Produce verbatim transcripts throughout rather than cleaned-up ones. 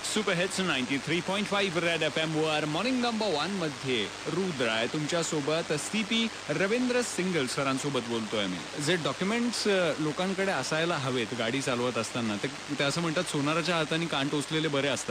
Super hits ninety three point five red FM एम वर morning number one मध्ये रुद्र आहे तुमच्या सोबत. सी पी रवींद्र सिंगल सरांसोबत बोलतोय मी. जे डॉक्युमेंट्स लोकांकडे असायला हवेत गाडी चालवत असताना ते, ते असं म्हणतात सोनाराच्या हाताने कान टोचलेले बरे असतात.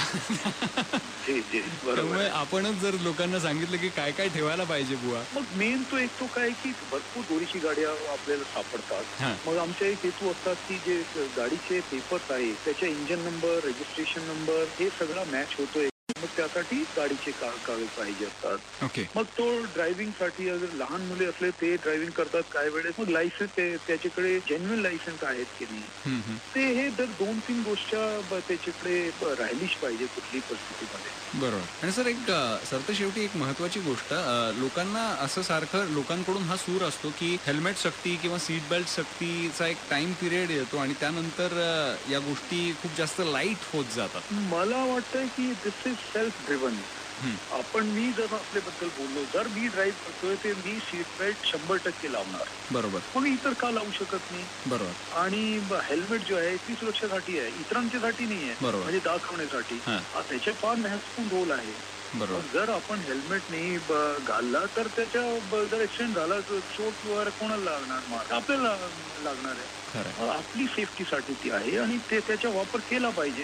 त्यामुळे आपणच जर लोकांना सांगितलं की काय काय ठेवायला पाहिजे बुवा. मग मेन तो एक तो काय की भरपूर दोरीची गाड्या आपल्याला सापडतात. मग आमच्या एक हेतू असतात की जे गाडीचे पेपर्स आहे त्याच्या इंजन नंबर, रजिस्ट्रेशन नंबर हे सगळं मॅच होतोय. मग त्यासाठी गाडीचे कागद पाहिजे असतात. ओके. मग तो ड्रायव्हिंग साठी अगर लहान मुले असले ते ड्रायव्हिंग करतात काही वेळेस. मग लायसन्स त्याच्याकडे जेन्युइन लायसन्स आहेत की नाही ते हे जर दोन तीन गोष्टी त्याच्याकडे राहिलीच पाहिजे कुठलीही परिस्थितीमध्ये. बरोबर. आणि सर एक सरते शेवटी एक महत्वाची गोष्ट, लोकांना असं सारखं लोकांकडून हा सूर असतो की हेल्मेट सक्ती किंवा सीट बेल्ट सक्तीचा एक टाइम पिरियड येतो आणि त्यानंतर या गोष्टी खूप जास्त लाईट होत जातात. मला वाटतंय की दिस इज सेल्फ ड्रिव्हन. आपण मी जर आपल्याबद्दल बोललो, जर मी ड्राईव्ह करतोय ते मी सीट बेल्ट शंभर टक्के लावणार. बरोबर. मग इतर का लावू शकत नाही. बरोबर. आणि हेल्मेट जो आहे ती सुरक्षेसाठी आहे, इतरांच्यासाठी नाही आहे. बरोबर. म्हणजे दाखवण्यासाठी त्याचे फार महत्वपूर्ण रोल आहे. बरोबर. जर आपण हेल्मेट नाही घालला तर त्याच्या जर ऍक्सिडेंट झाला चोट वगैरे कोणाला लागणार, मार आपल्याला लागणार आहे. आपली सेफ्टीसाठी ती आहे आणि ते त्याचा वापर केला पाहिजे.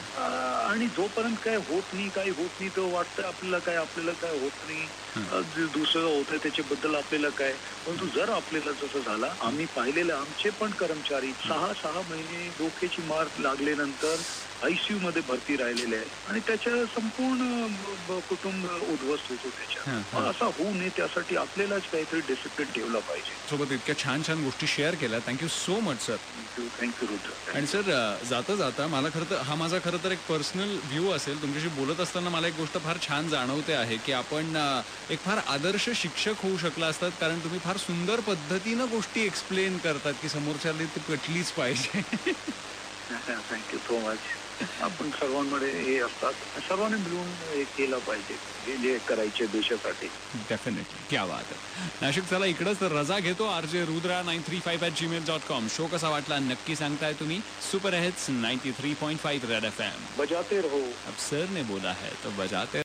आणि जोपर्यंत काय होत नाही काही होत नाही तो वाटतं आपल्याला काय आपल्याला काय होत नाही, दुसरं होतंय त्याच्याबद्दल आपल्याला काय. परंतु जर आपल्याला जसं झाला, आम्ही पाहिलेलं आमचे पण कर्मचारी सहा सहा महिने डोक्याची मार लागल्यानंतर आयसीयू मध्ये भरती राहिलेले आहे आणि त्याच्या संपूर्ण कुटुंब उद्ध्वस्त होतो त्याच्या. असा होऊ नये त्यासाठी आपल्यालाच काहीतरी डिसिप्लिन ठेवला पाहिजे. सोबत इतक्या छान छान गोष्टी शेअर केल्या. Thank you so much sir. Thank you thank you Rudra. आणि सर जाता जाता मला खरं तर हा माझा खरं तर एक पर्सनल व्ह्यू असेल, तुमच्याशी बोलत असताना मला एक गोष्ट फार छान जाणवते आहे की आपण एक फार आदर्श शिक्षक होऊ शकला असतात, कारण तुम्ही फार सुंदर पद्धतीनं गोष्टी एक्सप्लेन करतात की समोरच्याला ती पटलीच पाहिजे. Thank you so much. आपण सर्वांमध्ये हे असतात, सर्वांनी मिळून हे केलं पाहिजे हे जे करायचे देशासाठी. डेफिनेटली. क्या बात आहे. नाशिक चला इकडंच रजा घेतो. RJ Rudra nine three five at Gmail dot com. Show कसा वाटला नक्की सांगताय तुम्ही. Super hits ninety three point five red FM एम बजाते रहो. अब सर ने बोला है तो बजाते